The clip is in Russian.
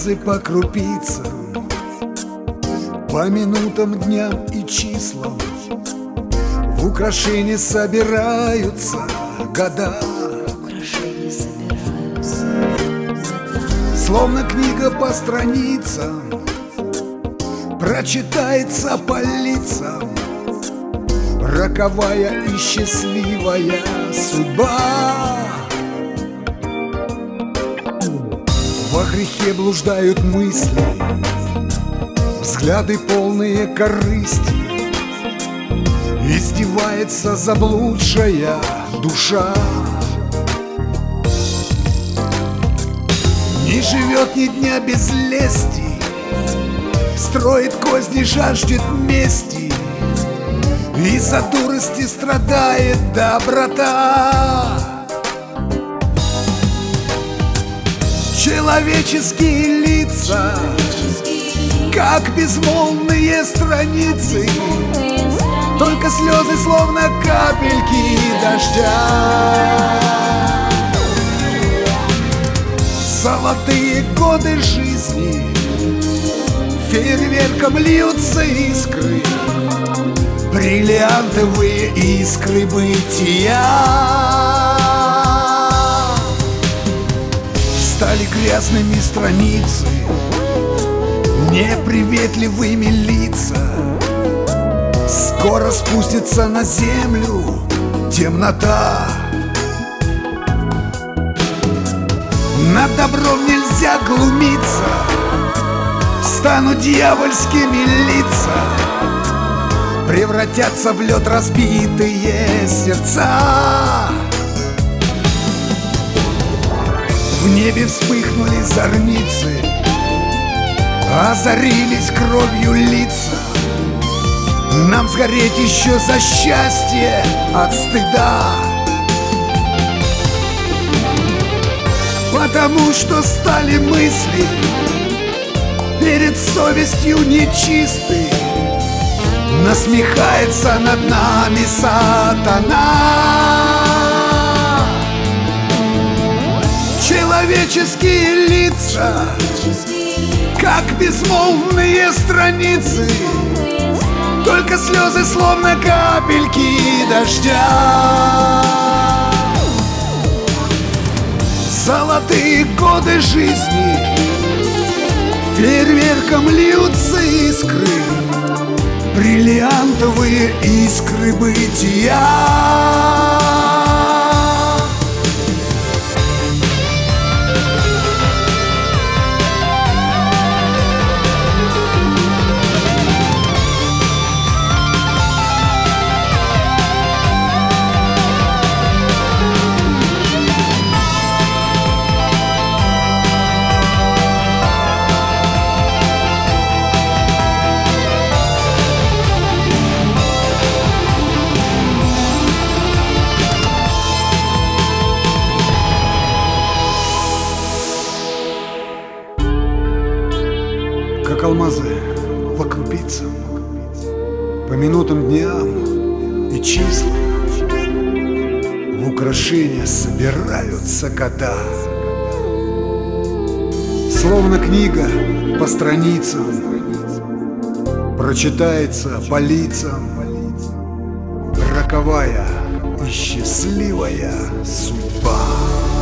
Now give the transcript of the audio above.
алмазы по крупицам, по минутам, дням и числам. В украшения собираются года, словно книга по страницам, прочитается по лицам роковая и счастливая судьба. Во грехе блуждают мысли, взгляды полные корысти. Издевается заблудшая душа, не живет ни дня без лести, строит козни, жаждет мести, из-за дурости страдает доброта. Человеческие лица, как безмолвные страницы, только слезы, словно капельки дождя. Золотые годы жизни, фейерверком льются искры, бриллиантовые искры бытия. Стали грязными страницы, неприветливыми лица. Скоро спустится на землю темнота. Над добром нельзя глумиться, станут дьявольскими лица, превратятся в лед разбитые сердца. В небе вспыхнули зорницы, озарились кровью лица. Нам сгореть еще за счастье от стыда, потому что стали мысли перед совестью нечисты. Насмехается над нами сатана. Человеческие лица, как безмолвные страницы, только слезы, словно капельки дождя. Золотые годы жизни, фейерверком льются искры, бриллиантовые искры бытия. Как алмазы по крупицам, по минутам, дням и числам. В украшения собираются года, словно книга по страницам, прочитается по лицам роковая и счастливая судьба.